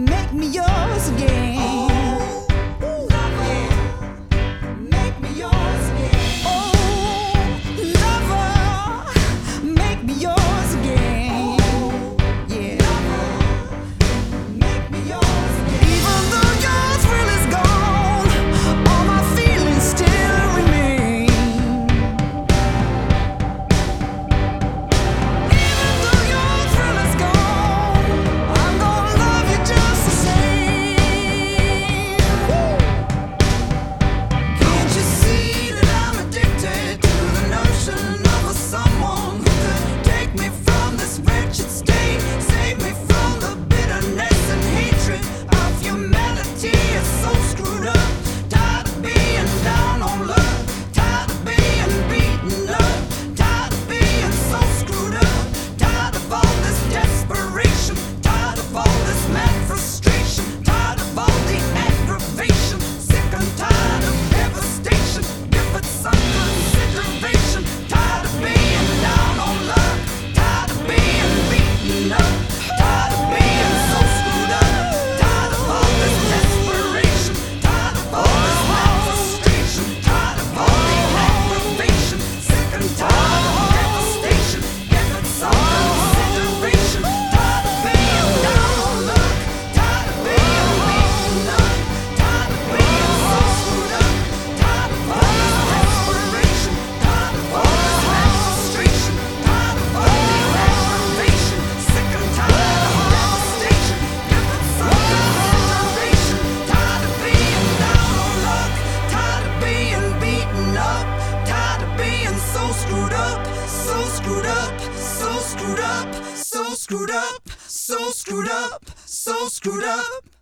make me yours again. Oh, lover, make me yours again. Oh, lover, make me yours again. Yeah, lover, make me yours again. Even though your thrill is gone, all my feelings still remain. Even though your thrill is gone, I'm gonna love you just the same. Can't you see that I'm addicted to the notion of a someone who could take me from this wretched state, save me from the bitterness and hatred of humanity? It's so screwed up. Tired of being down on love, tired of being beaten up, tired of being so screwed up, tired of all this desperation, tired of all this mad frustration, tired of all the aggravation, sick and tired of devastation. Give it some consideration. Tired of being down on love, tired of being beaten up, tired of being so screwed up, tired of all this desperation, tired of all this mad frustration, tired of all the aggravation, sick and tired of devastation. Give it some consideration. Tired of being down on love, tired of being beaten up, tired of being so screwed up, tired of all this desperation, tired of all this mad frustration, tired of all the aggravation, sick and tired of devastation. Give it some consideration. Tired of being down on luck, tired of being beaten up, tired of being so screwed up, so screwed up, so screwed up, so screwed up, so screwed up, so screwed up.